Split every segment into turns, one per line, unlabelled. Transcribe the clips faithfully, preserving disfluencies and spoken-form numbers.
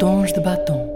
Tons de Batom.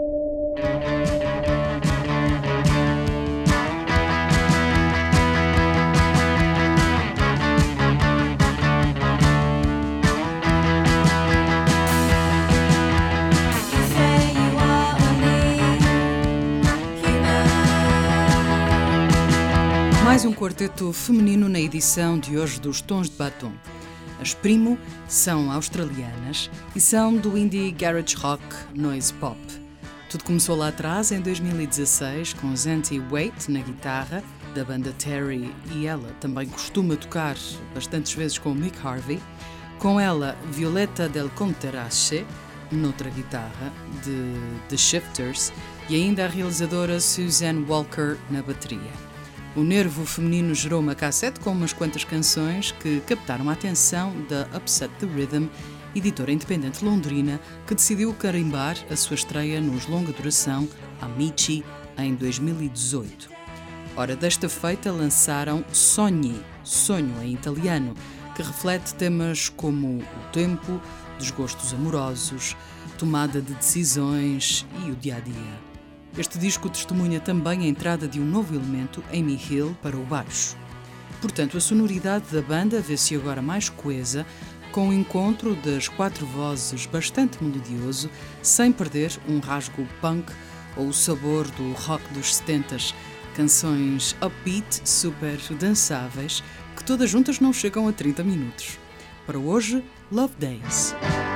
Mais um quarteto feminino na edição de hoje dos Tons de Batom. As Primo são australianas e são do indie garage rock noise pop. Tudo começou lá atrás, em dois mil e dezasseis, com Zanti Waite na guitarra, da banda Terry, e ela também costuma tocar bastantes vezes com Mick Harvey. Com ela, Violeta del Contarache, noutra guitarra, de The Shifters, e ainda a realizadora Suzanne Walker na bateria. O nervo feminino gerou uma cassete com umas quantas canções que captaram a atenção da Upset the Rhythm, editora independente londrina, que decidiu carimbar a sua estreia nos longa duração Amici em dois mil e dezoito. Ora, desta feita lançaram Sogni, sonho em italiano, que reflete temas como o tempo, desgostos amorosos, tomada de decisões e o dia-a-dia. Este disco testemunha também a entrada de um novo elemento, Amy Hill, para o baixo. Portanto, a sonoridade da banda vê-se agora mais coesa, com o encontro das quatro vozes bastante melodioso, sem perder um rasgo punk ou o sabor do rock dos setentas, canções upbeat, super dançáveis, que todas juntas não chegam a trinta minutos. Para hoje, Love Days.